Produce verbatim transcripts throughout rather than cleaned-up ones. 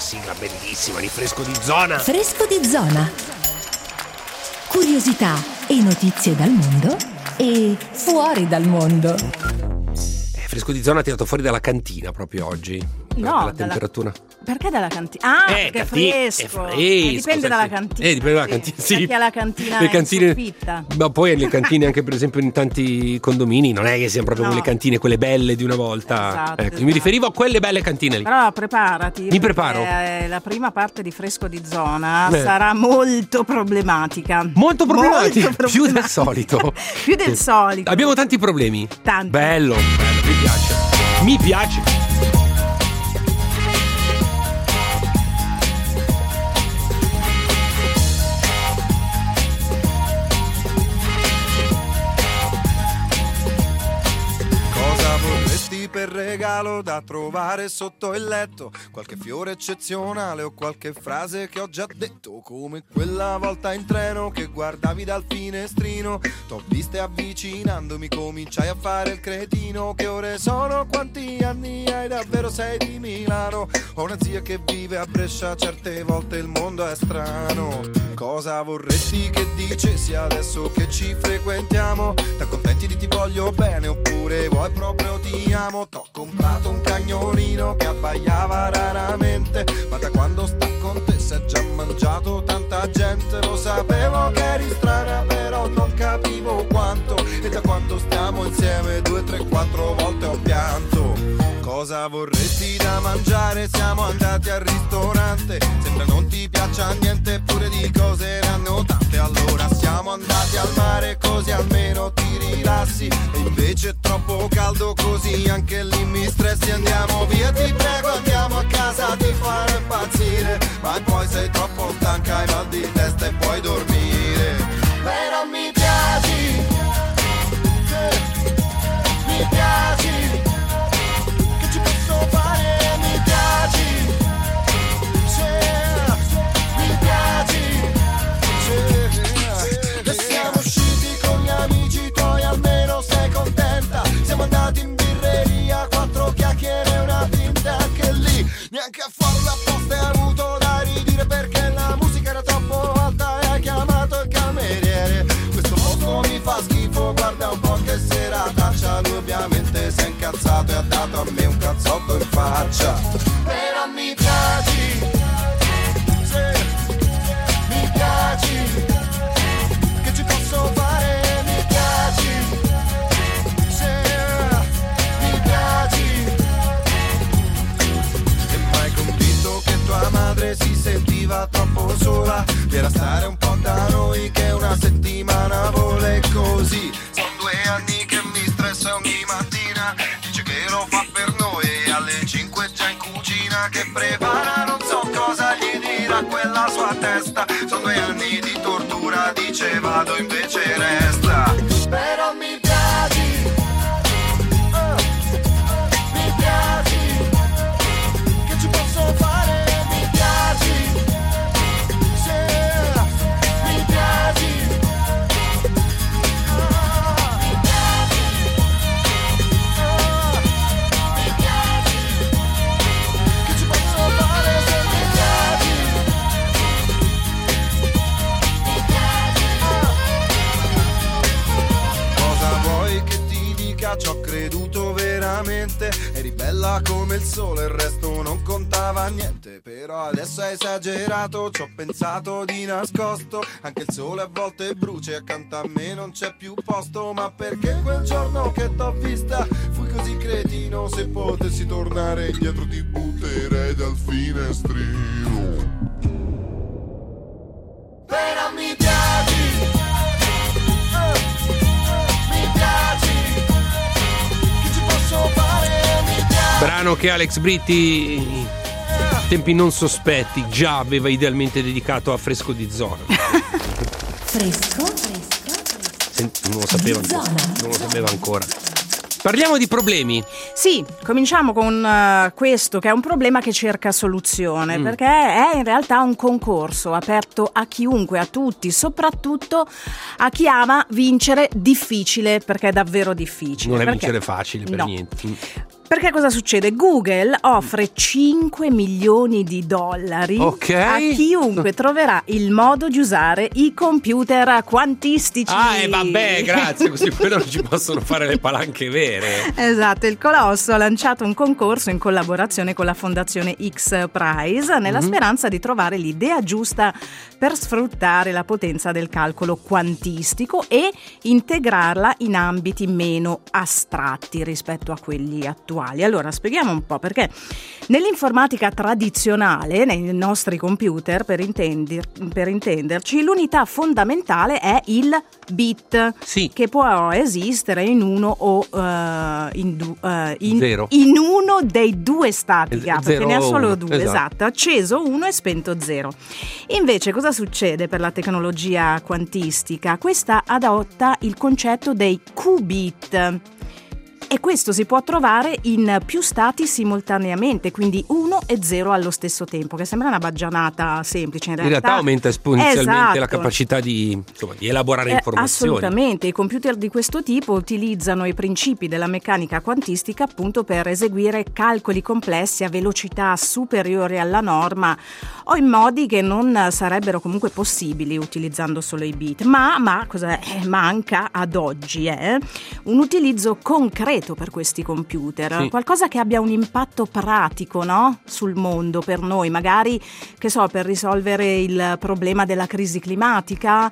sigla bellissima di Fresco di Zona. Fresco di Zona. Curiosità e notizie dal mondo e fuori dal mondo. Eh, Fresco di Zona ha tirato fuori dalla cantina proprio oggi. No, la temperatura. Dalla... Perché dalla cantina? Ah, eh, perché è canti- fresco. È fresco eh, dipende sì. dalla cantina. Eh, dipende dalla cantina, sì. Perché la cantina le è cantine, in soffitta. Ma poi le cantine anche per esempio in tanti condomini non è che siano proprio No. quelle cantine, quelle belle di una volta. Esatto, ecco, esatto. Mi riferivo a quelle belle cantine lì. Però preparati. Mi preparo. Eh, la prima parte di Fresco di Zona Beh. sarà molto problematica. Molto problematica, Molto più del problematica. solito. Più del solito. Abbiamo tanti problemi. Tanti. Bello, bello, mi piace. Mi piace. Per regalo da trovare sotto il letto, qualche fiore eccezionale o qualche frase che ho già detto, come quella volta in treno che guardavi dal finestrino, t'ho viste avvicinandomi, cominciai a fare il cretino. Che ore sono, quanti anni hai, davvero sei di Milano? Ho una zia che vive a Brescia, certe volte il mondo è strano. Cosa vorresti che dicessi adesso che ci frequentiamo? T'accontenti di ti voglio bene oppure vuoi proprio ti amo? T'ho comprato un cagnolino che abbaiava raramente, ma da quando sta con te si è già mangiato tanta gente. Lo sapevo che eri strana però non capivo quanto, e da quando stiamo insieme due, tre, quattro volte ho pianto. Cosa vorresti da mangiare? Siamo andati al ristorante, sembra non ti piaccia niente, eppure di cose ne hanno tante. Allora siamo andati al mare così almeno ti rilassi, e invece è troppo caldo così anche lì mi stressi. Andiamo via, ti prego, andiamo a casa, ti farò impazzire, ma poi sei troppo stanca, hai mal di testa e puoi dormire. Però mi piaci, sì, mi piaci, che ci posso fare? Mi piaci, sì, mi piaci, sì. E siamo usciti con gli amici tuoi, almeno sei contenta? Siamo andati in birreria, quattro chiacchiere e una tinta, anche lì neanche a farla apposta hai avuto da ridire, perché la musica era troppo alta e hai chiamato il cameriere. Questo posto mi fa schifo, guarda un po' che serataccia. Lui ovviamente si è incazzato e ha dato a me un cazzotto in faccia. Però mi piaci, sì, mi piaci, che ci posso fare? Mi piaci, sì, mi piaci. E mai convinto che tua madre si sentiva troppo sola, per stare un po' da noi che una settimana vuole così. Sono due anni che mi stressa ogni mattina, dice che lo fa per noi e alle cinque già in cucina che prepara, non so cosa gli dirà quella sua testa. Sono due anni di tortura, dice vado invece resta. Però mi piaci, oh, mi piaci, che ci posso fare? Mi piaci, sì, mi piaci, oh, mi piaci, oh, mi piaci, che ci posso fare se mi piaci, mi piaci, oh. Cosa vuoi che ti dica? Ci ho creduto veramente, eri bella come il sole, il resto non contava niente. Però adesso hai esagerato, ci ho pensato di nascosto, anche il sole a volte brucia e accanto a me non c'è più posto. Ma perché quel giorno che t'ho vista fui così cretino? Se potessi tornare indietro ti butterei dal finestrino. Però mi piaci, oh, mi piaci, che ci posso fare? Mi piaci. Brano che Alex Britti in tempi non sospetti già aveva idealmente dedicato a Fresco di Zona. Fresco, fresco, Senti, non lo sapeva Di ancora, zona. non lo sapeva ancora. Parliamo di problemi. Sì, cominciamo con uh, questo che è un problema che cerca soluzione, mm. perché è in realtà un concorso aperto a chiunque, a tutti, soprattutto a chi ama vincere difficile, perché è davvero difficile. Non è perché... vincere facile per no. niente. Mm. Perché cosa succede? Google offre cinque milioni di dollari okay. a chiunque troverà il modo di usare i computer quantistici. Ah, e eh, vabbè, grazie, così poi non ci possono fare le palanche vere. Esatto, il colosso ha lanciato un concorso in collaborazione con la fondazione X Prize nella mm-hmm. speranza di trovare l'idea giusta per sfruttare la potenza del calcolo quantistico e integrarla in ambiti meno astratti rispetto a quelli attuali. Allora spieghiamo un po', perché nell'informatica tradizionale, nei nostri computer, per, intender, per intenderci, l'unità fondamentale è il bit, sì. che può esistere in uno o uh, in, du, uh, in, zero. in uno dei due stati, Z- perché ne ha solo uno. due, esatto. esatto, acceso uno e spento zero. Invece cosa succede per la tecnologia quantistica? Questa adotta il concetto dei qubit. E questo si può trovare in più stati simultaneamente, quindi uno e zero allo stesso tempo, che sembra una baggianata semplice. In realtà, in realtà aumenta esponenzialmente esatto. la capacità di, insomma, di elaborare eh, informazioni. Assolutamente, i computer di questo tipo utilizzano i principi della meccanica quantistica appunto per eseguire calcoli complessi a velocità superiori alla norma o in modi che non sarebbero comunque possibili utilizzando solo i bit. Ma, ma cosa eh, manca ad oggi è eh? un utilizzo concreto per questi computer, sì. qualcosa che abbia un impatto pratico, no? Sul mondo, per noi, magari, che so, per risolvere il problema della crisi climatica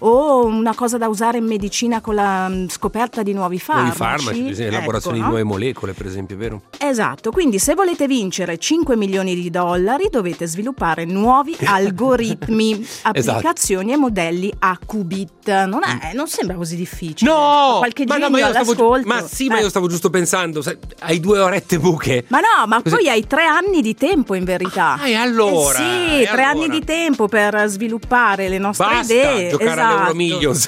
o una cosa da usare in medicina con la scoperta di nuovi farmaci. Nuovi farmaci, elaborazione ecco, di no? nuove molecole, per esempio, vero? Esatto, quindi se volete vincere cinque milioni di dollari dovete sviluppare nuovi algoritmi, applicazioni esatto. e modelli a qubit. Non, è, non sembra così difficile. No! Qualche ma, genio no, ma io stavo, all'ascolto. ma sì, ma eh. io stavo giusto pensando, sai, hai due orette buche. Ma no, ma Così. poi hai tre anni di tempo in verità. Ah, e allora? Eh sì, e tre allora? anni di tempo per sviluppare le nostre Basta idee. giocare esatto. all'Euromillions.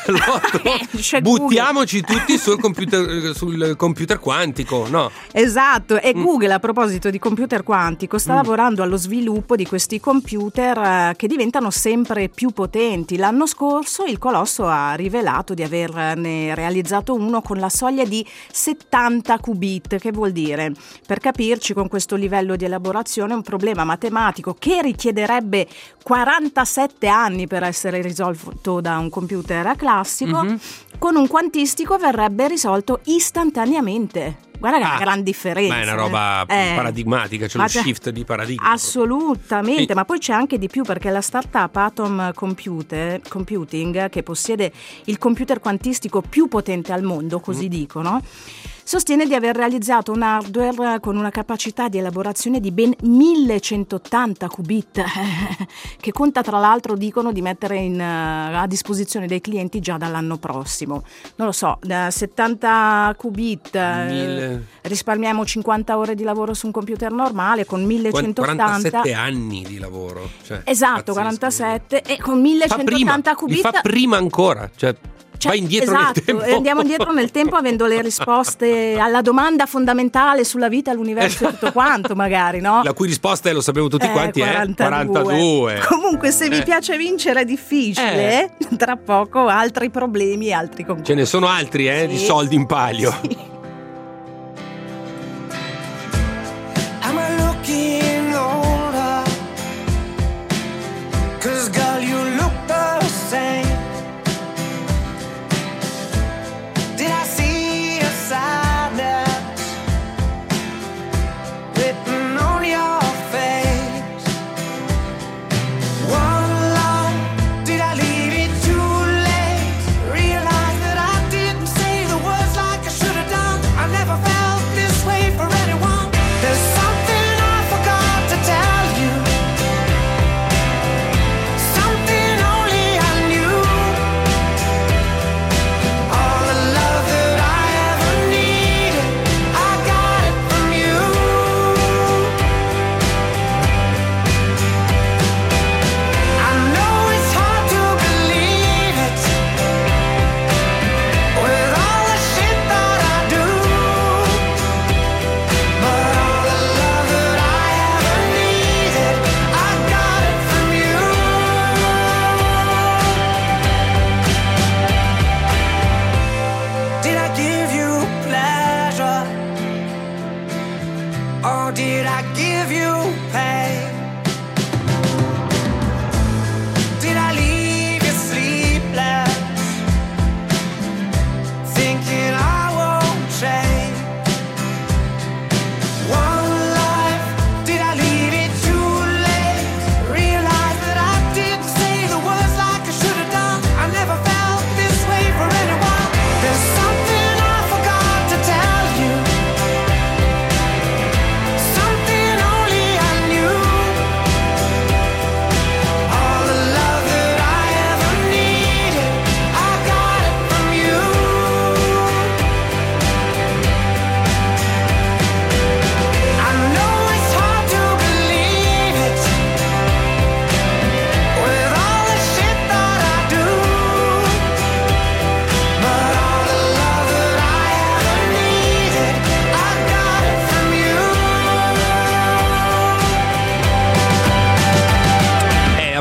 C'è Buttiamoci tutti sul computer, sul computer quantico, no? Esatto, e Mm. Google, a proposito di computer quantico, sta Mm. lavorando allo sviluppo di questi computer eh, che diventano sempre più potenti. L'anno scorso il colosso ha rivelato di averne realizzato uno con la soglia di settanta qubit, che vuol dire, per capirci, con questo livello di elaborazione un problema matematico che richiederebbe quarantasette anni per essere risolto da un computer classico, Mm-hmm. con un quantistico verrebbe risolto istantaneamente. Guarda che è Ah, una gran differenza. ma è una roba eh. paradigmatica, c'è Ma lo c'è- shift di paradigma. Assolutamente, Sì. ma poi c'è anche di più, perché la startup Atom Compute, Computing, che possiede il computer quantistico più potente al mondo, così Mm. dicono, sostiene di aver realizzato un hardware con una capacità di elaborazione di ben millecentottanta qubit, che conta tra l'altro, dicono, di mettere in, uh, a disposizione dei clienti già dall'anno prossimo. Non lo so, da settanta qubit eh, Mille- risparmiamo cinquanta ore di lavoro su un computer normale, con millecentottanta. quarantasette anni di lavoro. Cioè, Esatto, pazzesco. quarantasette, e con Fa prima, millecentottanta li qubit. fa prima ancora, cioè, Cioè, vai indietro esatto, nel tempo. e andiamo indietro nel tempo avendo le risposte alla domanda fondamentale sulla vita, l'universo e tutto quanto, magari, no? La cui risposta, lo sappiamo tutti Eh, quanti, quarantadue. è quarantadue. Comunque, se vi Eh. piace vincere è difficile, tra poco altri problemi e altri concorsi. Ce ne sono altri, eh, di Sì. soldi in palio. Sì. Am I looking older? 'Cause girl, you look the same. Did I see a sadness written on your face? One love, did I leave it too late? Realize that I didn't say the words like I should have done.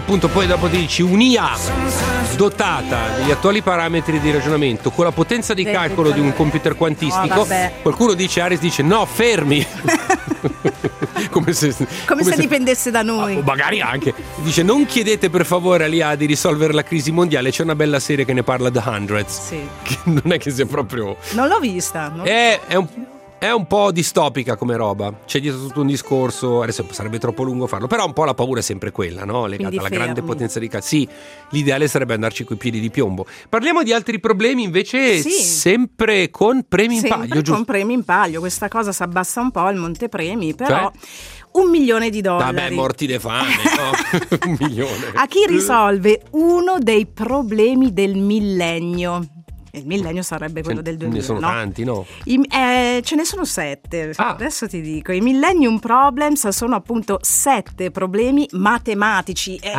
appunto poi dopo ti dici un'I A dotata degli attuali parametri di ragionamento con la potenza di calcolo di un computer quantistico, oh, qualcuno dice, Aris dice no, fermi. come se, come come se se dipendesse da noi. Ah, magari anche dice non chiedete per favore all'I A di risolvere la crisi mondiale, c'è una bella serie che ne parla, The Hundreds, sì. che non è che sia proprio, non l'ho vista, non... È, è un È un po' distopica come roba, c'è dietro tutto un discorso, adesso sarebbe troppo lungo farlo, però un po' la paura è sempre quella, no? Legata Quindi alla fermi. grande potenza di calcolo. Sì, l'ideale sarebbe andarci coi piedi di piombo. Parliamo di altri problemi invece, sì. sempre con premi sempre in paglio, giusto? con premi in paglio, questa cosa si abbassa un po' il montepremi, però... Cioè? Un milione di dollari. Vabbè, morti de fame, no? Un milione. A chi risolve uno dei problemi del millennio? Il millennio sarebbe quello Ce del duemila, ne sono no? tanti, no? I, eh, ce ne sono sette. Ah. Adesso ti dico. I Millennium Problems sono appunto sette problemi matematici. Eh,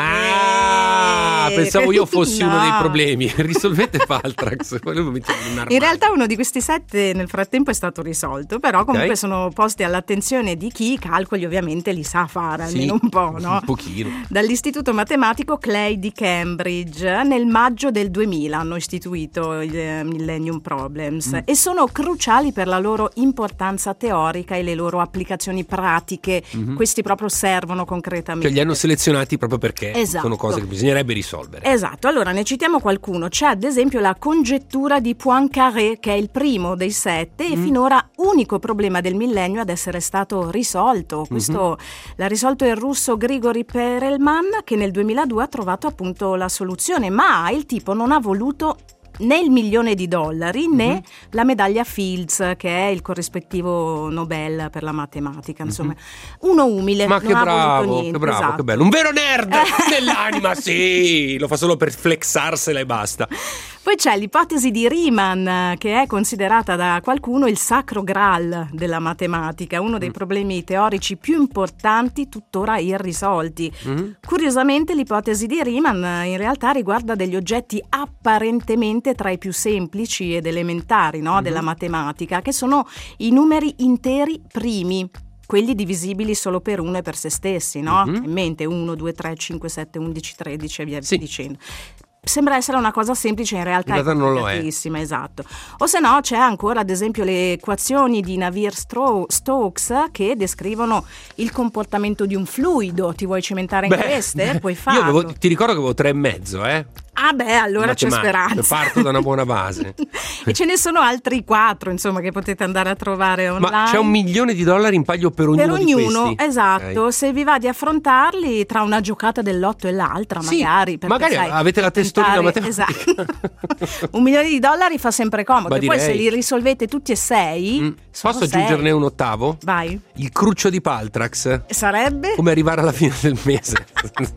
Ah, pensavo io fossi no. uno dei problemi. Risolvete Paltrax. Volevo mettermi in un armadio. In realtà uno di questi sette nel frattempo è stato risolto, però comunque Okay. sono posti all'attenzione di chi i calcoli ovviamente li sa fare, Sì, almeno un po', no? un pochino. Dall'istituto matematico Clay di Cambridge nel maggio del duemila hanno istituito il Millennium Problems Mm. e sono cruciali per la loro importanza teorica e le loro applicazioni pratiche. Mhm. Questi proprio servono concretamente. Cioè li hanno selezionati proprio perché Esatto. sono cose che bisognerebbe risolvere. Esatto, allora ne citiamo qualcuno. C'è ad esempio la congettura di Poincaré, che è il primo dei sette e Mm. finora unico problema del millennio ad essere stato risolto. Questo l'ha risolto il russo Grigori Perelman, che nel duemiladue ha trovato appunto la soluzione, ma il tipo non ha voluto né il milione di dollari né Mm-hmm. la medaglia Fields, che è il corrispettivo Nobel per la matematica, insomma uno umile. Ma non che ha voluto bravo, niente, che bravo, esatto. che bello. Un vero nerd nell'anima, sì! Lo fa solo per flexarsela e basta. Poi c'è l'ipotesi di Riemann, che è considerata da qualcuno il sacro graal della matematica, uno dei problemi teorici più importanti tuttora irrisolti. Mm. Curiosamente l'ipotesi di Riemann in realtà riguarda degli oggetti apparentemente tra i più semplici ed elementari, no, della matematica, che sono i numeri interi primi, quelli divisibili solo per uno e per se stessi, no? Mhm. In mente uno, due, tre, cinque, sette, undici, tredici e via Sì. dicendo. Sembra essere una cosa semplice, in realtà, In realtà è non lo è. complicatissima, esatto. O se no c'è ancora ad esempio le equazioni di Navier-Stokes che descrivono il comportamento di un fluido. Ti vuoi cimentare in Beh, queste? Puoi io farlo. avevo, ti ricordo che avevo tre e mezzo, eh? Ah beh, allora c'è Matematica. speranza. Parto da una buona base. E ce ne sono altri quattro, insomma, che potete andare a trovare online. Ma c'è un milione di dollari in paglio per ognuno Per ognuno, di questi? esatto. Ok. Se vi va di affrontarli tra una giocata del lotto e l'altra, Sì, magari. perché, magari sai, avete la testolina tentare- matematica. Esatto. Un milione di dollari fa sempre comodo. Ma E poi direi. se li risolvete tutti e sei, Mm. sono Posso sei. aggiungerne un ottavo? Vai. Il cruccio di Paltrax. Sarebbe? Come arrivare alla fine del mese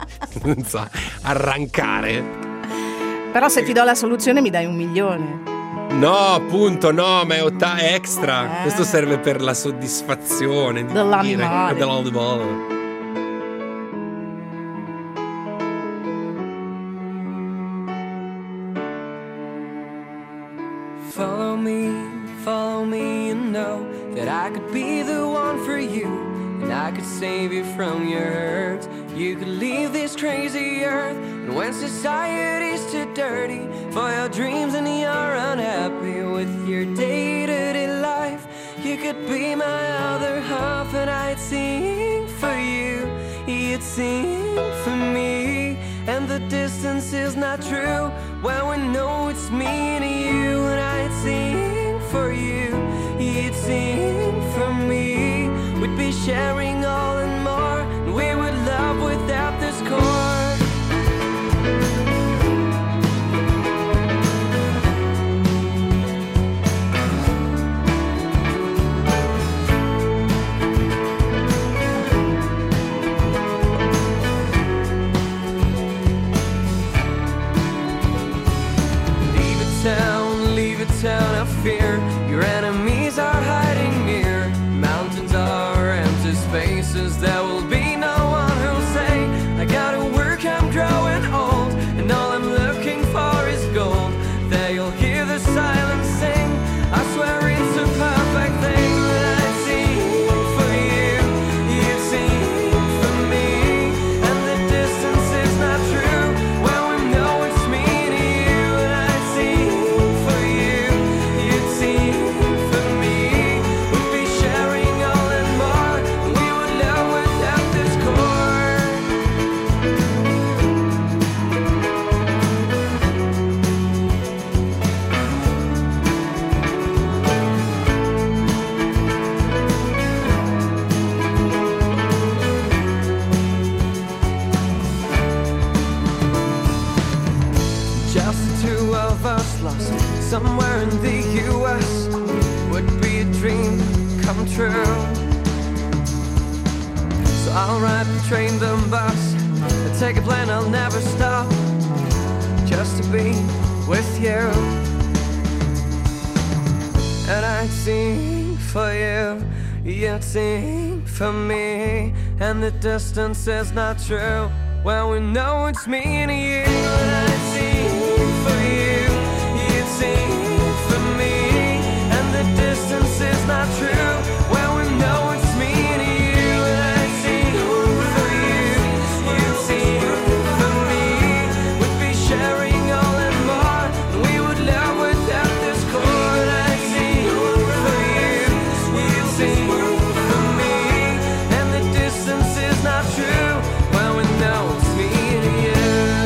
senza arrancare. Però se ti do la soluzione mi dai un milione. No, appunto, no, ma è otta- è extra. Eh. Questo serve per la soddisfazione di Dell'animale. dire- dell'animale. Follow me, follow me, and know that I could be the one for you, and I could save you from your hurts. You could leave this crazy earth, and when society's too dirty for your dreams and you're unhappy with your day-to-day life, you could be my other half, and I'd sing for you, you'd sing for me. And the distance is not true when we know it's me and you. And I'd sing for you, you'd sing for me. We'd be sharing all and more, and we would love without this core. Town, leave a town of fear. Your enemies are hiding near. Mountains are empty space. true. So I'll ride the train, the bus, and take a plane, I'll never stop, just to be with you. And I'd sing for you, you'd sing for me, and the distance is not true. Well, we know it's me and you. And I'd sing for you, you'd sing for me, and the distance is not true. Well, we know it's me and you. And I'd sing for you, you'd sing for me. We'd be sharing all and more, and we would love without discord. I'd sing for you, you'd sing for me, and the distance is not true. Well, we know it's me and you.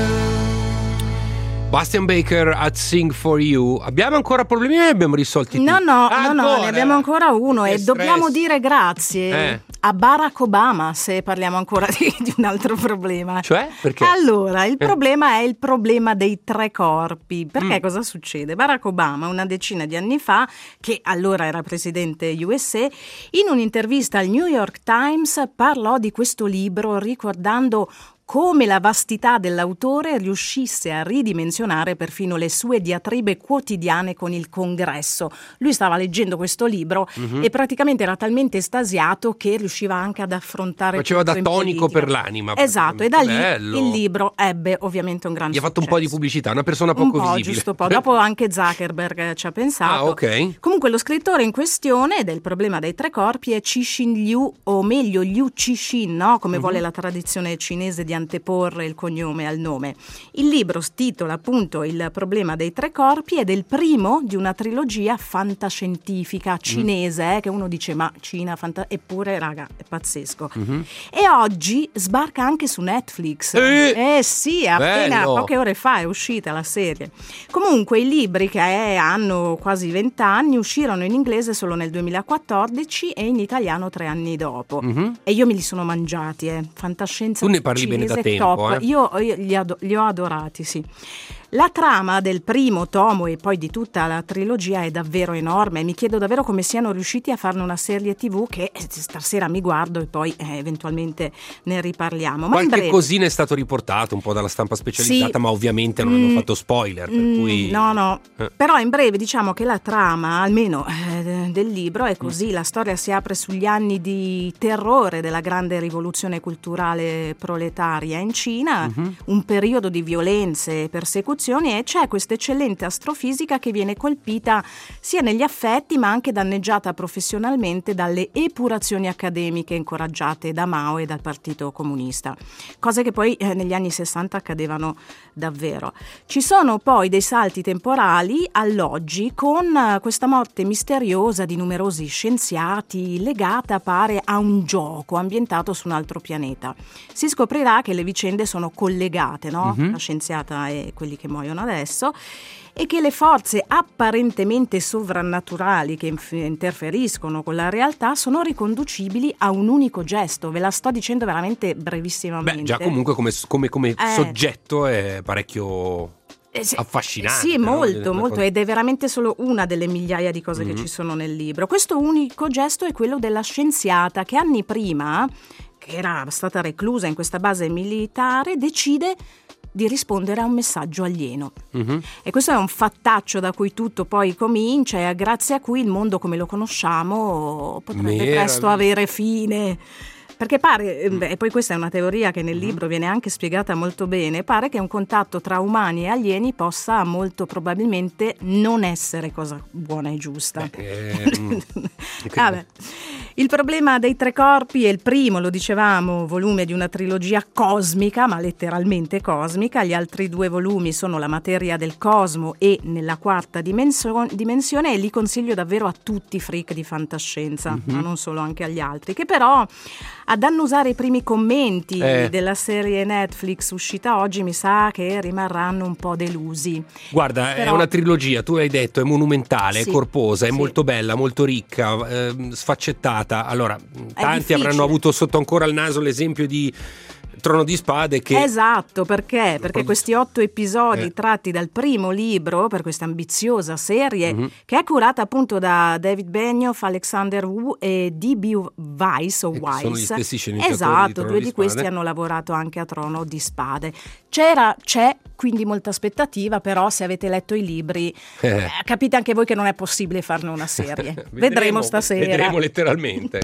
Bastian Baker at Sing for You. Abbiamo ancora problemi o abbiamo risolti tutti? No, no, ah, no, no, ne abbiamo ancora uno. Che E stress. dobbiamo dire grazie Eh. a Barack Obama, se parliamo ancora di, di un altro problema. Cioè? Perché? Allora, il Eh. problema è il problema dei tre corpi. Perché Mm. cosa succede? Barack Obama, una decina di anni fa, che allora era presidente U S A, in un'intervista al New York Times parlò di questo libro ricordando come la vastità dell'autore riuscisse a ridimensionare perfino le sue diatribe quotidiane con il Congresso. Lui stava leggendo questo libro Mhm. e praticamente era talmente estasiato che riusciva anche ad affrontare Faceva tutto da in tonico politica. per l'anima. Esatto, e da lì Bello. il libro ebbe ovviamente un grande Gli ha fatto un successo. po' di pubblicità, una persona Un poco po', visibile. giusto po'. Dopo anche Zuckerberg ci ha pensato. Ah, ok. Comunque lo scrittore in questione del problema dei tre corpi è Cixin Liu, o meglio Liu Cixin, no? Come Mhm. vuole la tradizione cinese di anteporre il cognome al nome. Il libro si titola appunto Il problema dei tre corpi ed è il primo di una trilogia fantascientifica cinese, eh, che uno dice ma Cina, fanta-", eppure raga è pazzesco. Mhm. E oggi sbarca anche su Netflix. Eh, Eh sì, appena bello. poche ore fa è uscita la serie. Comunque i libri, che eh, hanno quasi vent'anni, uscirono in inglese solo nel duemilaquattordici e in italiano tre anni dopo. Mhm. E io me li sono mangiati, eh. Fantascienza Tu ne parli bene da cinese tempo, top. eh. Io, io li, ado- li ho adorati, sì. La trama del primo tomo e poi di tutta la trilogia è davvero enorme. Mi chiedo davvero come siano riusciti a farne una serie tivù che eh, stasera mi guardo e poi eh, eventualmente ne riparliamo. Ma in Qualche breve, cosina è stato riportato un po' dalla stampa specializzata, Sì. ma ovviamente non hanno Mm, fatto spoiler, per Mm, cui... No, no, Eh. però in breve diciamo che la trama, almeno eh, del libro, è così. La storia si apre sugli anni di terrore della grande rivoluzione culturale proletaria in Cina, Mhm. un periodo di violenze e persecuzioni, e c'è questa eccellente astrofisica che viene colpita sia negli affetti ma anche danneggiata professionalmente dalle epurazioni accademiche incoraggiate da Mao e dal Partito Comunista, cose che poi eh, negli anni sessanta accadevano davvero. Ci sono poi dei salti temporali all'oggi con eh, questa morte misteriosa di numerosi scienziati legata, pare, a un gioco ambientato su un altro pianeta. Si scoprirà che le vicende sono collegate, no? Mhm. La scienziata e quelli che muoiono adesso, e che le forze apparentemente sovrannaturali che inf- interferiscono con la realtà sono riconducibili a un unico gesto. Ve la sto dicendo veramente brevissimamente. Beh, già comunque come, come, come Eh. soggetto è parecchio Eh, sì, affascinante. Sì, no? molto, Una molto, cosa- ed è veramente solo una delle migliaia di cose Mhm. che ci sono nel libro. Questo unico gesto è quello della scienziata che anni prima, che era stata reclusa in questa base militare, decide di rispondere a un messaggio alieno. Mhm. E questo è un fattaccio da cui tutto poi comincia e grazie a cui il mondo come lo conosciamo potrebbe Meraviglia. presto avere fine. Perché pare, eh, e poi questa è una teoria che nel libro viene anche spiegata molto bene, pare che un contatto tra umani e alieni possa molto probabilmente non essere cosa buona e giusta. Eh, mm. Vabbè. Il problema dei tre corpi è il primo, lo dicevamo, volume di una trilogia cosmica, ma letteralmente cosmica. Gli altri due volumi sono La materia del cosmo e Nella quarta dimensio- dimensione, e li consiglio davvero a tutti i freak di fantascienza, Mhm. ma non solo, anche agli altri, che però ad annusare i primi commenti Eh. della serie Netflix uscita oggi mi sa che rimarranno un po' delusi. Guarda, è Però- una trilogia, tu hai detto, è monumentale, Sì, è corposa, è sì. molto bella, molto ricca, ehm, sfaccettata. Allora, tanti difficile. avranno avuto sotto ancora il naso l'esempio di Trono di Spade che... Esatto, perché? Perché questi otto episodi eh. tratti dal primo libro per questa ambiziosa serie mm-hmm. che è curata appunto da David Benioff, Alexander Wu e D B. Weiss o e Weiss. sono gli stessi sceneggiatori esatto, di Trono due di di Spade. questi hanno lavorato anche a Trono di Spade. C'era, c'è quindi molta aspettativa, però se avete letto i libri eh. eh, capite anche voi che non è possibile farne una serie. vedremo, vedremo stasera. Vedremo letteralmente.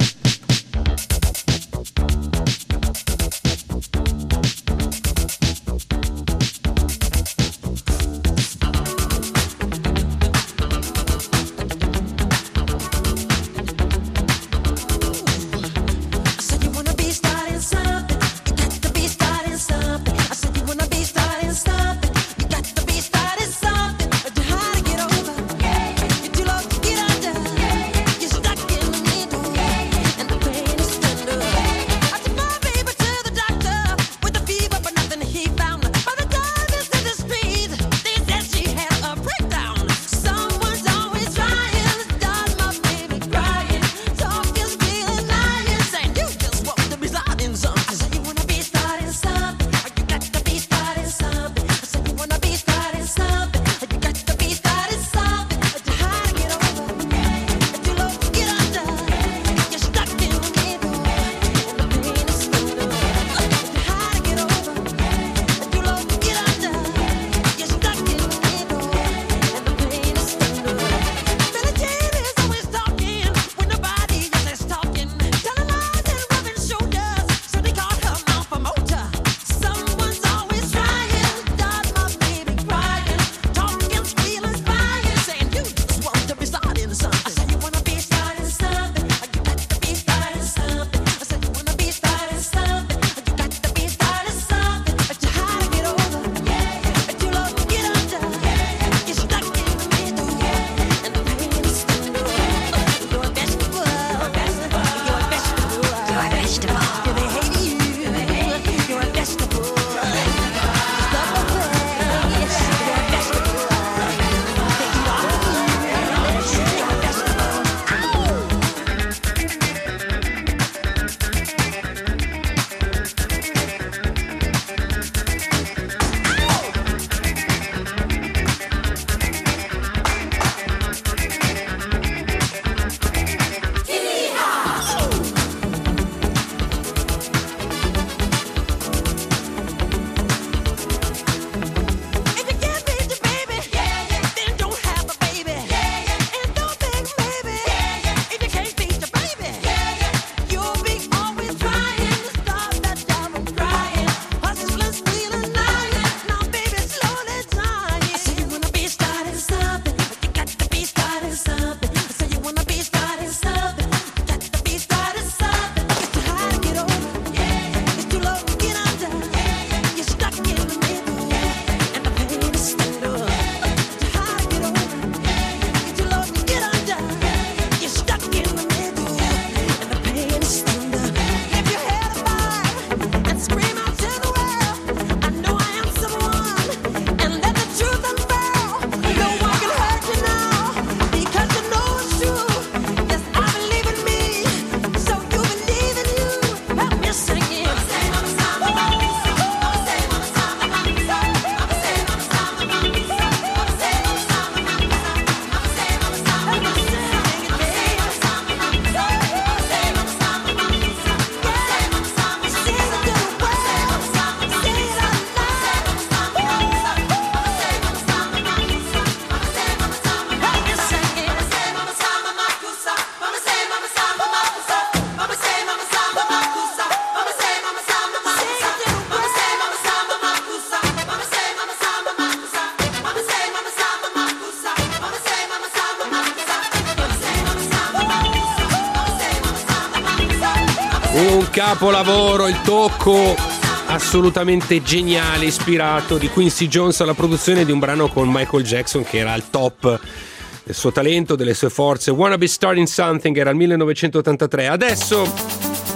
Un capolavoro, il tocco assolutamente geniale, ispirato di Quincy Jones alla produzione di un brano con Michael Jackson che era al top del suo talento, delle sue forze. Wanna Be Starting Something era il millenovecentottantatré. Adesso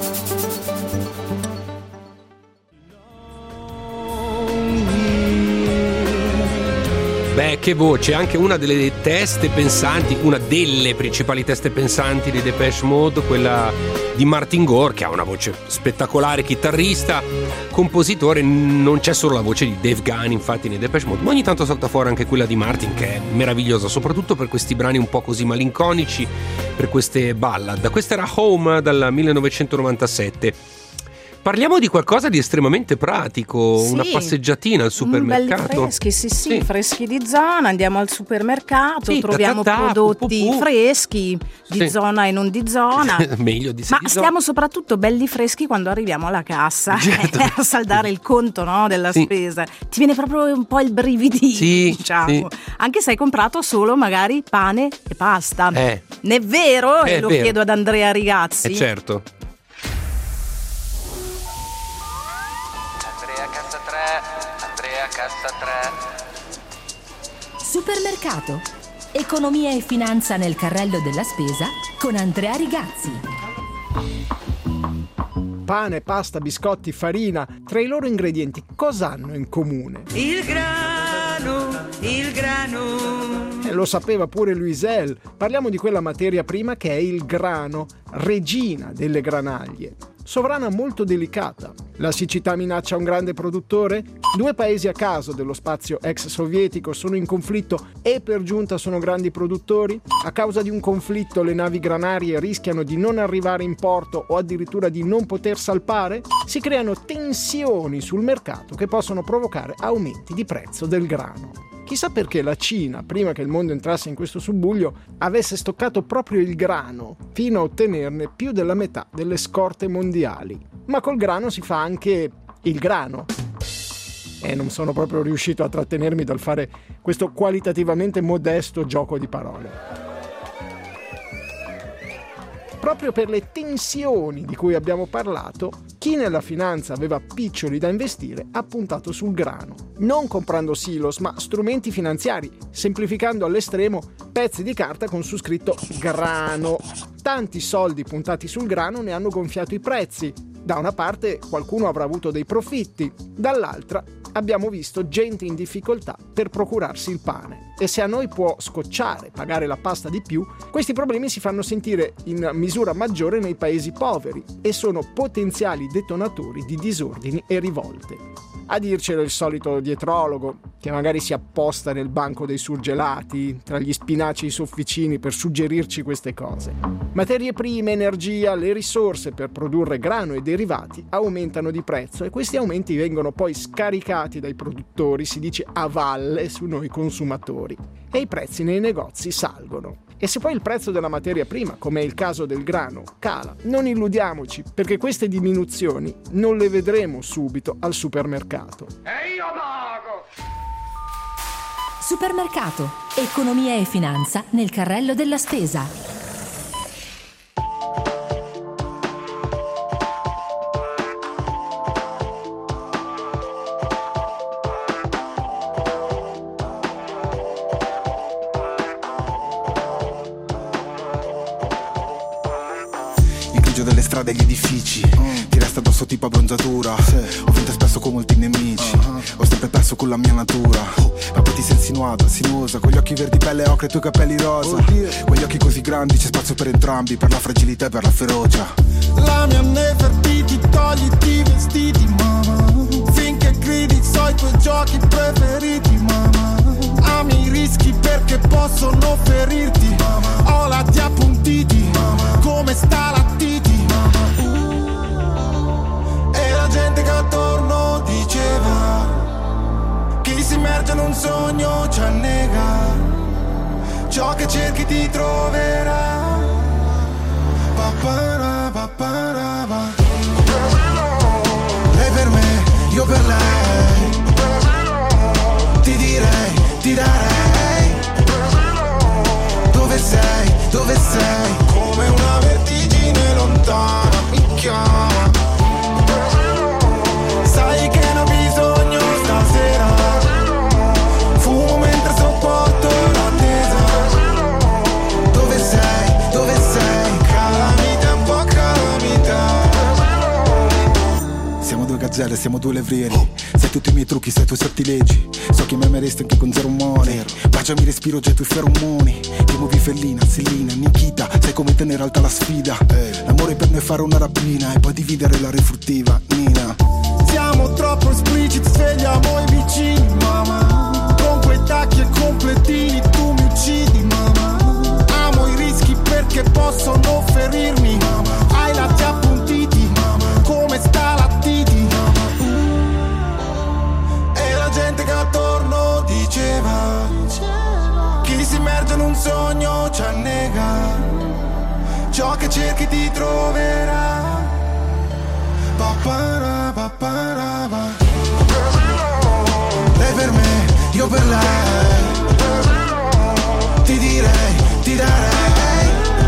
beh, che voce, anche una delle teste pensanti, una delle principali teste pensanti di Depeche Mode, quella di Martin Gore, che ha una voce spettacolare, chitarrista, compositore. Non c'è solo la voce di Dave Gahan infatti nei Depeche Mode, ma ogni tanto salta fuori anche quella di Martin, che è meravigliosa, soprattutto per questi brani un po' così malinconici, per queste ballad. Questa era Home dal millenovecentonovantasette. Parliamo di qualcosa di estremamente pratico, sì, una passeggiatina al supermercato. Belli freschi, sì, sì, sì, freschi di zona, andiamo al supermercato, sì, troviamo ta ta ta, prodotti pu, pu, pu. freschi, di Sì. zona e non di zona. Meglio di Ma di stiamo soprattutto belli freschi quando arriviamo alla cassa, Certo. a saldare il conto, no, della Sì. spesa. Ti viene proprio un po' il brividino, Sì, diciamo. sì. Anche se hai comprato solo magari pane e pasta. Eh. N'è vero? È e lo vero. chiedo ad Andrea Rigazzi. Eh certo. Andrea cassa tre, Andrea cassa tre. Supermercato. Economia e finanza nel carrello della spesa con Andrea Rigazzi. Pane, pasta, biscotti, farina, tra i loro ingredienti cosa hanno in comune? Il grano, il grano. Eh, lo sapeva pure Luisel. Parliamo di quella materia prima che è il grano, regina delle granaglie. Sovrana molto delicata. La siccità minaccia un grande produttore? Due paesi a caso dello spazio ex sovietico sono in conflitto e per giunta sono grandi produttori? A causa di un conflitto le navi granarie rischiano di non arrivare in porto o addirittura di non poter salpare? Si creano tensioni sul mercato che possono provocare aumenti di prezzo del grano. Chissà perché la Cina, prima che il mondo entrasse in questo subbuglio, avesse stoccato proprio il grano, fino a ottenerne più della metà delle scorte mondiali. Ma col grano si fa anche il grano. E non sono proprio riuscito a trattenermi dal fare questo qualitativamente modesto gioco di parole. Proprio per le tensioni di cui abbiamo parlato, chi nella finanza aveva piccioli da investire ha puntato sul grano, non comprando silos ma strumenti finanziari, semplificando all'estremo pezzi di carta con su scritto grano. Tanti soldi puntati sul grano ne hanno gonfiato i prezzi. Da una parte qualcuno avrà avuto dei profitti, dall'altra abbiamo visto gente in difficoltà per procurarsi il pane. E se a noi può scocciare pagare la pasta di più, questi problemi si fanno sentire in misura maggiore nei paesi poveri e sono potenziali detonatori di disordini e rivolte. A dircelo il solito dietrologo, che magari si apposta nel banco dei surgelati, tra gli spinaci e i sofficini per suggerirci queste cose. Materie prime, energia, le risorse per produrre grano e derivati aumentano di prezzo e questi aumenti vengono poi scaricati dai produttori, si dice a valle, su noi consumatori. E i prezzi nei negozi salgono. E se poi il prezzo della materia prima, come è il caso del grano, cala, non illudiamoci, perché queste diminuzioni non le vedremo subito al supermercato. E io pago! Supermercato. Economia e finanza nel carrello della spesa. Delle strade e gli edifici, uh. ti resta addosso tipo abbronzatura, sì. Ho vinto spesso con molti nemici, uh-huh. Ho sempre perso con la mia natura, uh. Ma poi ti sei insinuata, sinuosa, con gli occhi verdi, pelle ocre e i tuoi capelli rosa, oh, quegli occhi così grandi, c'è spazio per entrambi, per la fragilità e per la ferocia. La mia Nefertiti, togliti i vestiti, mamma, finché gridi so i tuoi giochi preferiti, mamma. Ami i rischi perché possono ferirti, mamma. Ho la ti appuntiti, mamma. Come sta la titi, e la gente che attorno diceva: chi si immerge in un sogno ci annega, ciò che cerchi ti troverà. Papara, papara, pa. Lei per me, io per lei, ti direi, ti darei. Dove sei, dove sei? Come una vertigine lontana mi chiama. Sai che ne ho bisogno stasera, fumo mentre sopporto l'attesa. Dove sei, dove sei? Calamita, un po' calamita. gazelle, siamo due levrieri. Sai tutti i miei trucchi, sai i tuoi sortilegi. So che mi ameresti anche con zero money. Baciami respiro già i tuoi feromoni. Ti muovi Fellina, Selina, Nikita. Sai come tenere alta la sfida. L'amore per noi è fare una rapina e poi dividere la refruttiva, Nina. Siamo troppo espliciti, svegliamo i vicini, mamma. Con quei tacchi e completini tu mi uccidi, mamma. Amo i rischi perché possono ferirmi, mamma. Hai lati appuntiti, mamma. Come sta la Titi, mamma. E la gente che attorno diceva, chi si immerge in un sogno ci annega. Ciò che cerchi ti troverà. Papara, papara, pa. Lei per me, io per lei. Ti direi, ti darei.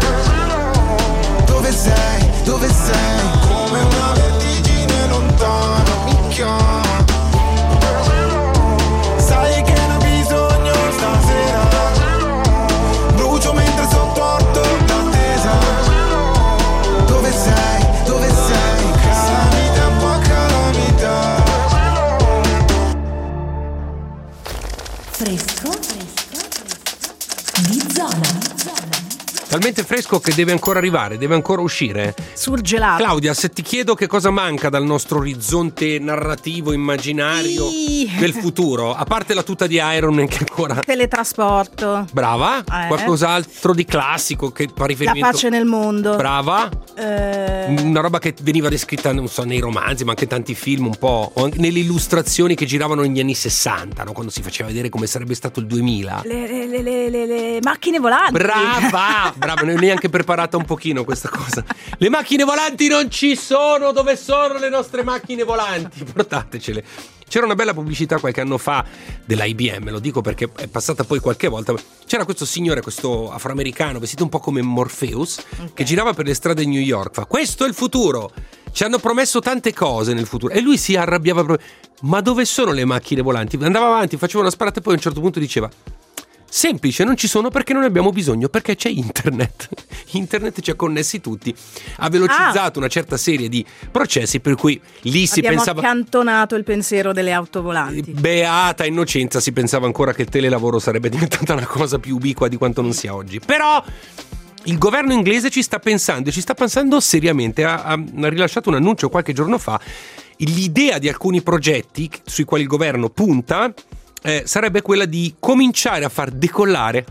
Dove sei, dove sei? Come una vertigine lontana mi chiama. Sai che ne ho bisogno stasera. Brucio mentre sopporto l'attesa. Dove sei, dove sei? Calamita, un po' calamita. Fresco, fresco, fresco. Di zona. Talmente fresco che deve ancora arrivare, deve ancora uscire. Surgelato. Claudia, se ti chiedo che cosa manca dal nostro orizzonte narrativo, immaginario Ii. del futuro, a parte la tuta di Iron Man che ancora... Teletrasporto. Brava, Eh. qualcos'altro di classico che fa La riferimento... pace nel mondo. Brava, Eh, una roba che veniva descritta, non so, nei romanzi, ma anche in tanti film un po', o anche nelle illustrazioni che giravano negli anni sessanta, no? Quando si faceva vedere come sarebbe stato il duemila. le, le, le, le, le, le macchine volanti. Brava, brava, non è neanche preparata un pochino questa cosa. Le macchine volanti non ci sono, dove sono le nostre macchine volanti? Portatecele. C'era una bella pubblicità qualche anno fa dell'I B M, lo dico perché è passata poi qualche volta. C'era questo signore, questo afroamericano vestito un po' come Morpheus, okay, che girava per le strade di New York. Fa: questo è il futuro, ci hanno promesso tante cose nel futuro. E lui si arrabbiava proprio: ma dove sono le macchine volanti? Andava avanti, faceva una sparata e poi a un certo punto diceva: semplice, non ci sono perché non ne abbiamo bisogno, perché c'è internet. Internet ci ha connessi tutti, ha velocizzato ah. una certa serie di processi, per cui lì si Abbiamo pensava... Abbiamo accantonato il pensiero delle auto volanti. Beata innocenza, si pensava ancora che il telelavoro sarebbe diventata una cosa più ubiqua di quanto non sia oggi. Però il governo inglese ci sta pensando, e ci sta pensando seriamente. Ha, ha rilasciato un annuncio qualche giorno fa. L'idea di alcuni progetti sui quali il governo punta Eh, sarebbe quella di cominciare a far decollare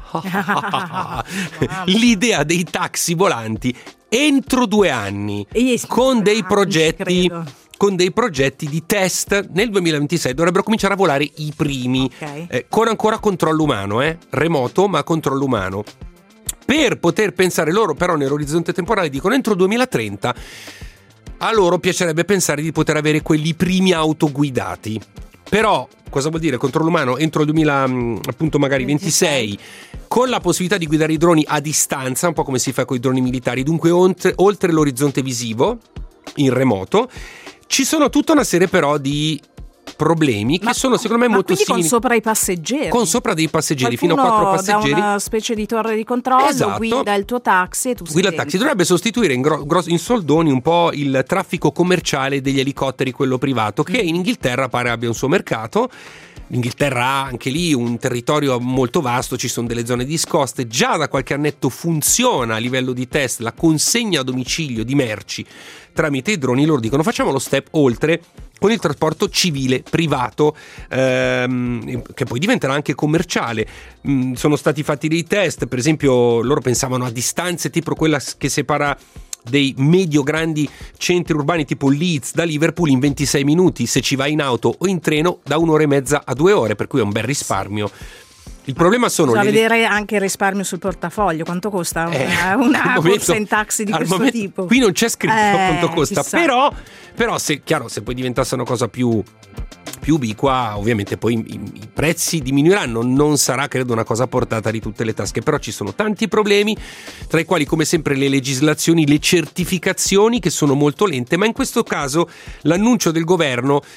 l'idea dei taxi volanti entro due anni, con dei progetti con dei progetti di test. Nel duemilaventisei dovrebbero cominciare a volare i primi, okay, eh, con ancora controllo umano, eh, remoto ma controllo umano. Per poter pensare loro però nell'orizzonte temporale, dicono entro duemilatrenta, a loro piacerebbe pensare di poter avere quelli primi autoguidati. Però cosa vuol dire controllo umano? Entro il duemila, appunto, magari ventisei, con la possibilità di guidare i droni a distanza, un po' come si fa con i droni militari, dunque oltre, oltre l'orizzonte visivo, in remoto. Ci sono tutta una serie però di problemi che ma, sono secondo me ma molto simili. Con sopra i passeggeri. Con sopra dei passeggeri, qualcuno fino a quattro passeggeri. Da una specie di torre di controllo, esatto, guida il tuo taxi e tu sei guida il taxi. Dovrebbe sostituire in, gro- gro- in soldoni un po' il traffico commerciale degli elicotteri, quello privato, che in Inghilterra pare abbia un suo mercato. L'Inghilterra ha anche lì un territorio molto vasto, ci sono delle zone discoste. Già da qualche annetto funziona a livello di test la consegna a domicilio di merci tramite i droni. Loro dicono: facciamo lo step oltre con il trasporto civile privato, ehm, che poi diventerà anche commerciale. Mm, sono stati fatti dei test, per esempio loro pensavano a distanze tipo quella che separa dei medio-grandi centri urbani tipo Leeds da Liverpool in ventisei minuti, se ci vai in auto o in treno da un'ora e mezza a due ore, per cui è un bel risparmio. Il problema sono bisogna le... vedere anche il risparmio sul portafoglio, quanto costa una, eh, una momento, corsa in taxi di questo momento, tipo. Qui non c'è scritto eh, quanto costa, chissà. però, però se, chiaro, se poi diventasse una cosa più più ubiqua, ovviamente poi i, i prezzi diminuiranno. Non sarà, credo, una cosa a portata di tutte le tasche, però ci sono tanti problemi, tra i quali come sempre le legislazioni, le certificazioni che sono molto lente, ma in questo caso l'annuncio del governo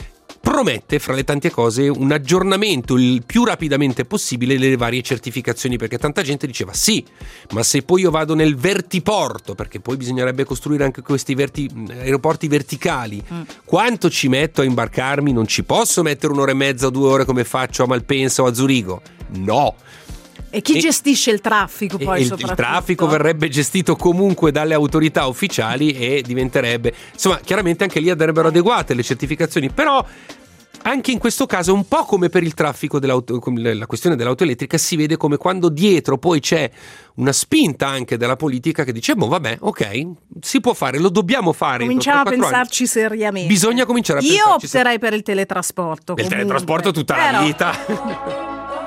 promette, fra le tante cose, un aggiornamento il più rapidamente possibile delle varie certificazioni, perché tanta gente diceva sì, ma se poi io vado nel vertiporto, perché poi bisognerebbe costruire anche questi verti, aeroporti verticali, mm. quanto ci metto a imbarcarmi? Non ci posso mettere un'ora e mezza o due ore come faccio a Malpensa o a Zurigo, no. E chi e, gestisce il traffico poi il, soprattutto? Il traffico verrebbe gestito comunque dalle autorità ufficiali e diventerebbe, insomma, chiaramente anche lì andrebbero adeguate le certificazioni, però anche in questo caso, un po' come per il traffico dell'auto, la questione dell'auto elettrica, si vede come quando dietro poi c'è una spinta anche della politica che dice, boh, vabbè, ok, si può fare, lo dobbiamo fare. Cominciamo a pensarci anni. seriamente. Bisogna cominciare a Io pensarci. Io opterei per il teletrasporto. Per il comunque. teletrasporto tutta Però... la vita.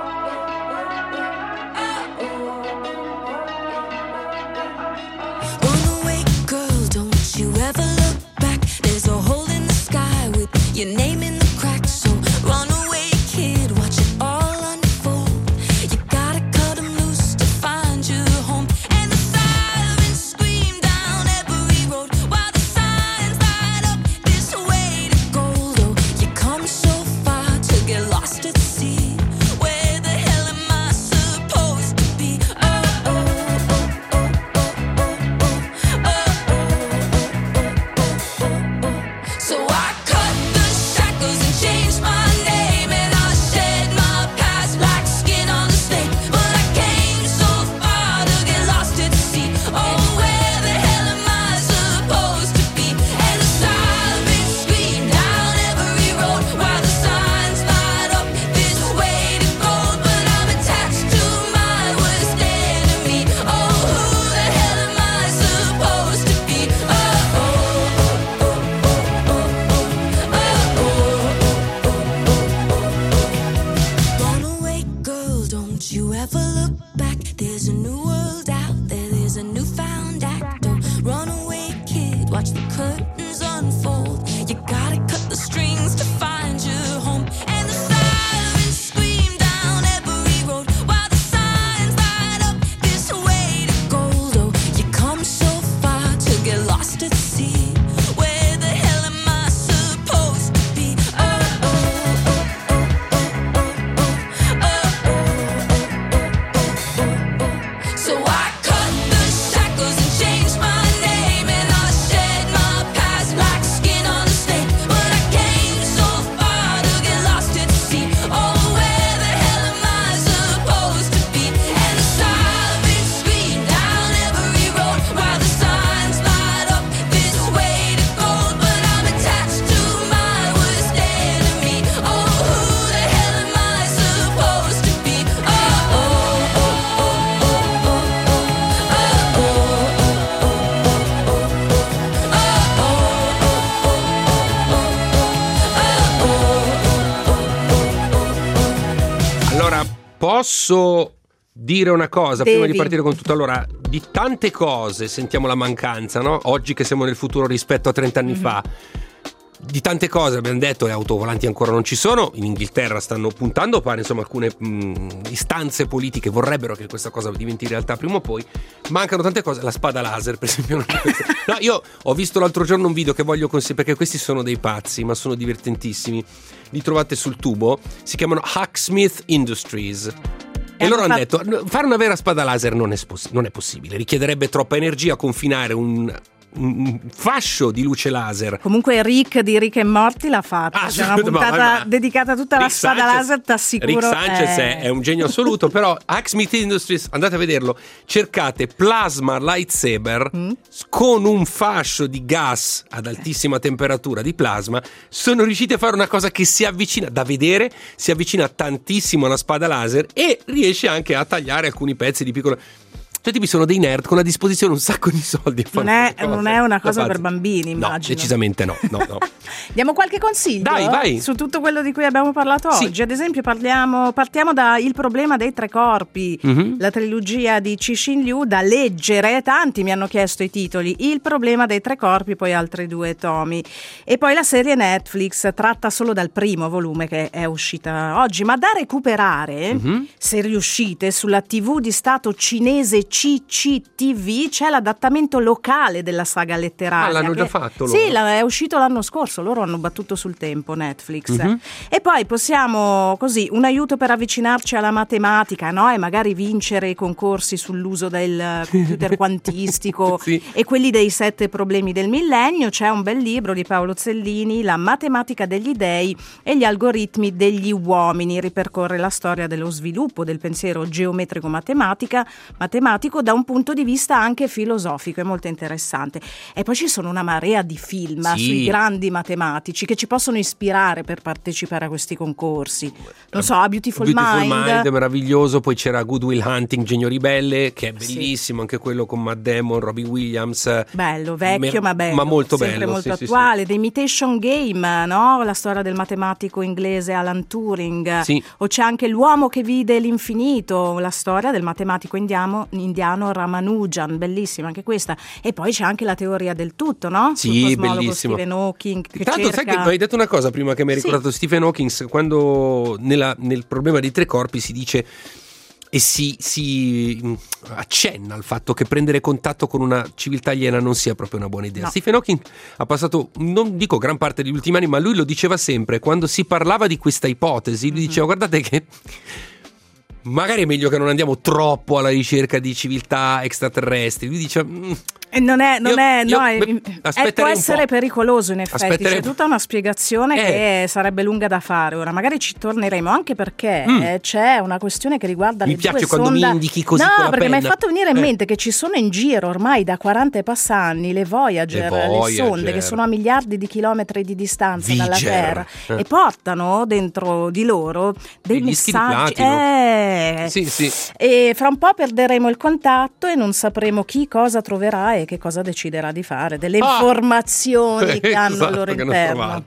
Your name in the cracks, so run away, kid, watch it all unfold. You gotta cut them loose to find your home. And the sirens scream down every road while the signs light up this way to gold. Oh, you come so far to get lost at sea. Where the hell am I supposed to be? Oh, oh, oh, oh, oh, oh, oh, oh, oh, oh, oh. So I cut and changed my name and I shed my past black skin on the slate. But I came so far to get lost at sea. Oh, where the hell am I supposed to be? And the sirens scream down every road while the signs light up this way to gold. But I'm attached to my worst enemy. Oh, who the hell am I supposed to be? Oh, oh, oh, oh, oh, oh, oh, oh, oh. Don't you ever look back, there's a new world out there, there's a newfound act. Don't run away, kid, watch the curtains unfold. You gotta cut the strings to find your home. And the sirens scream down every road while the signs light up this way to gold. Oh, you come so far to get lost at sea. Where the hell am I supposed to be? Oh, oh, oh, oh, oh, oh, oh, oh, oh. So I cut the shackles and changed my name and I shed my past black skin on the slate. But I came so far to get lost at sea. Oh, where the hell am I supposed to be? And the sirens scream down every road while the signs light up this way to gold. But I'm attached to my worst enemy. Oh, who the hell am I supposed to be? Oh, oh, oh, oh, oh, oh. Allora, posso dire una cosa Devi. prima di partire con tutto? Allora, di tante cose sentiamo la mancanza, no? Oggi che siamo nel futuro rispetto a trent'anni mm-hmm. fa. Di tante cose abbiamo detto, le autovolanti ancora non ci sono, in Inghilterra stanno puntando, pare insomma alcune mh, istanze politiche vorrebbero che questa cosa diventi realtà prima o poi. Mancano tante cose, la spada laser per esempio. No, io ho visto l'altro giorno un video che voglio consigliare perché questi sono dei pazzi ma sono divertentissimi, li trovate sul tubo, si chiamano Hacksmith Industries. E loro hanno detto, fare una vera spada laser non è, poss- non è possibile, richiederebbe troppa energia, confinare un... un fascio di luce laser. Comunque Rick di Rick and Morty l'ha fatta, ah, c'è una puntata ma, ma, dedicata tutta alla spada Sanchez, laser, t'assicuro. Rick Sanchez è... è un genio assoluto. Però Hacksmith Industries, andate a vederlo, cercate plasma lightsaber mm? con un fascio di gas ad altissima temperatura di plasma, sono riusciti a fare una cosa che si avvicina, da vedere, si avvicina tantissimo alla spada laser e riesce anche a tagliare alcuni pezzi di piccolo. Cioè tipi sono dei nerd con a disposizione un sacco di soldi. Non è, non è una cosa per bambini, immagino. No, decisamente no, no, no. Diamo qualche consiglio Dai, vai. su tutto quello di cui abbiamo parlato sì. oggi. Ad esempio parliamo, partiamo da Il problema dei tre corpi, mm-hmm. la trilogia di Cixin Liu, da leggere. Tanti mi hanno chiesto i titoli: Il problema dei tre corpi, poi altri due tomi. E poi la serie Netflix, tratta solo dal primo volume che è uscita oggi, ma da recuperare, mm-hmm. se riuscite, sulla tivù di Stato cinese C C T V c'è l'adattamento locale della saga letteraria. Ah, l'hanno che, già fatto loro? Sì, la, è uscito l'anno scorso, loro hanno battuto sul tempo Netflix. Mhm. E poi possiamo, così, un aiuto per avvicinarci alla matematica, no? E magari vincere i concorsi sull'uso del computer quantistico Sì. e quelli dei sette problemi del millennio. C'è un bel libro di Paolo Zellini, La matematica degli dei e gli algoritmi degli uomini. Ripercorre la storia dello sviluppo del pensiero geometrico matematica matematico da un punto di vista anche filosofico, è molto interessante. E poi ci sono una marea di film Sì. sui grandi matematici che ci possono ispirare per partecipare a questi concorsi. Non so, A Beautiful, Beautiful Mind, Mind è meraviglioso, poi c'era Good Will Hunting, Genio Ribelle, che è Sì. bellissimo, anche quello con Matt Damon, Robin Williams. bello, vecchio Me- ma bello, ma molto sempre bello, molto sì, sì, attuale. The Imitation Game, no? La storia del matematico inglese Alan Turing. Sì. O c'è anche L'uomo che vide l'infinito, la storia del matematico indiano, indiano Ramanujan, bellissima anche questa. E poi c'è anche la teoria del tutto, no? Sì, Sul cosmologo bellissimo. Stephen Hawking che Tanto sai cerca... che mi hai detto una cosa prima che mi hai Sì. ricordato Stephen Hawking, quando nella- nel problema dei tre corpi si dice e si, si mh, accenna al fatto che prendere contatto con una civiltà aliena non sia proprio una buona idea. No. Stephen Hawking ha passato, non dico gran parte degli ultimi anni, ma lui lo diceva sempre, quando si parlava di questa ipotesi, lui Mm-hmm. diceva guardate che magari è meglio che non andiamo troppo alla ricerca di civiltà extraterrestri. Lui diceva "Mm, E non è, non Io- è, io- no, è, beh, è- aspetterei può un essere po'. pericoloso in effetti, Aspetterei c'è un po'. tutta una spiegazione Eh. che sarebbe lunga da fare. Ora magari ci torneremo, anche perché Mm. eh, c'è una questione che riguarda Mi le piace due quando mi sonda. indichi così no, con la perché mi hai penna. fatto venire in Eh. mente che ci sono in giro ormai da quaranta e passa anni le Voyager, Le le, Voyager. sonde che sono a miliardi di chilometri di distanza dalla Viger. Terra Eh. e portano dentro di loro dei Degli dischi di messaggi. platino. Eh. sì, sì. E fra un po' perderemo il contatto e non sapremo chi cosa troverà e che cosa deciderà di fare, delle Ah! informazioni che hanno al Esatto, loro che hanno interno. trovato.